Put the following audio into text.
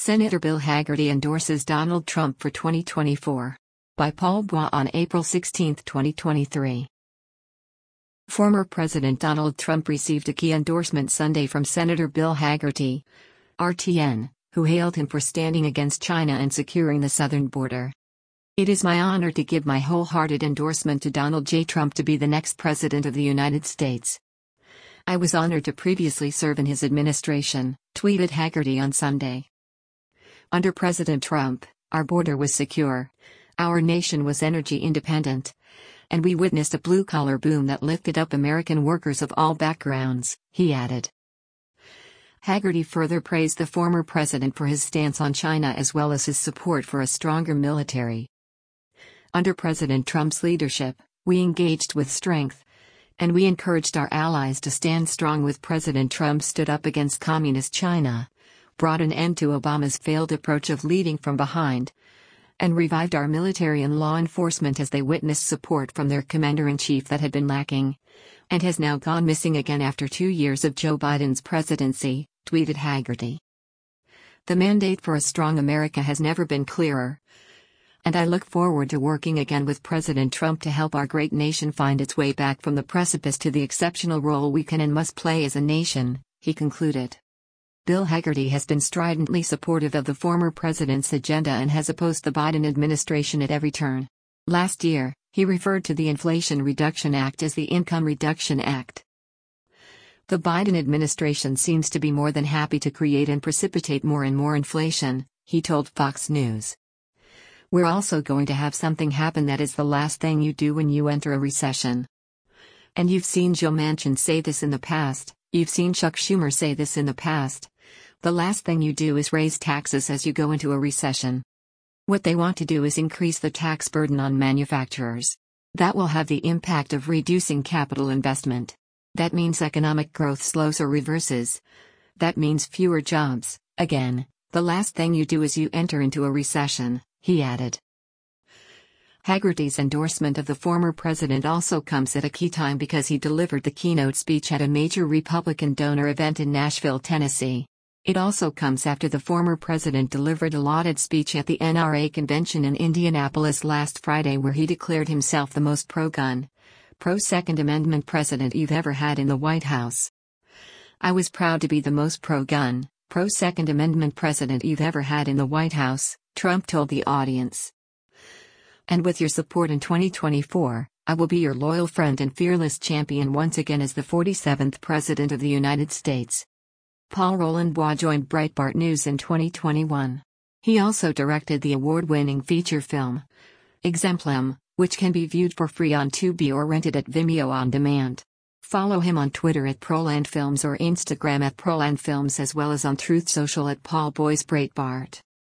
Senator Bill Hagerty endorses Donald Trump for 2024. By Paul Bois on April 16, 2023. Former President Donald Trump received a key endorsement Sunday from Senator Bill Hagerty, RTN, who hailed him for standing against China and securing the southern border. It is my honor to give my wholehearted endorsement to Donald J. Trump to be the next President of the United States. I was honored to previously serve in his administration, tweeted Hagerty on Sunday. Under President Trump, our border was secure, our nation was energy independent, and we witnessed a blue-collar boom that lifted up American workers of all backgrounds, he added. Hagerty further praised the former president for his stance on China as well as his support for a stronger military. Under President Trump's leadership, we engaged with strength, and we encouraged our allies to stand strong with President Trump stood up against communist China, brought an end to Obama's failed approach of leading from behind, and revived our military and law enforcement as they witnessed support from their commander-in-chief that had been lacking, and has now gone missing again after 2 years of Joe Biden's presidency, tweeted Hagerty. The mandate for a strong America has never been clearer, and I look forward to working again with President Trump to help our great nation find its way back from the precipice to the exceptional role we can and must play as a nation, he concluded. Bill Hagerty has been stridently supportive of the former president's agenda and has opposed the Biden administration at every turn. Last year, he referred to the Inflation Reduction Act as the Income Reduction Act. The Biden administration seems to be more than happy to create and precipitate more and more inflation, he told Fox News. We're also going to have something happen that is the last thing you do when you enter a recession. And you've seen Joe Manchin say this in the past, you've seen Chuck Schumer say this in the past. The last thing you do is raise taxes as you go into a recession. What they want to do is increase the tax burden on manufacturers. That will have the impact of reducing capital investment. That means economic growth slows or reverses. That means fewer jobs. Again, the last thing you do is you enter into a recession, he added. Hagerty's endorsement of the former president also comes at a key time because he delivered the keynote speech at a major Republican donor event in Nashville, Tennessee. It also comes after the former president delivered a lauded speech at the NRA convention in Indianapolis last Friday where he declared himself the most pro-gun, pro-Second Amendment president you've ever had in the White House. I was proud to be the most pro-gun, pro-Second Amendment president you've ever had in the White House, Trump told the audience. And with your support in 2024, I will be your loyal friend and fearless champion once again as the 47th President of the United States. Paul Roland Bois joined Breitbart News in 2021. He also directed the award-winning feature film, Exemplum, which can be viewed for free on Tubi or rented at Vimeo on demand. Follow him on Twitter at ProlandFilms or Instagram at ProlandFilms as well as on Truth Social at Paul Bois Breitbart.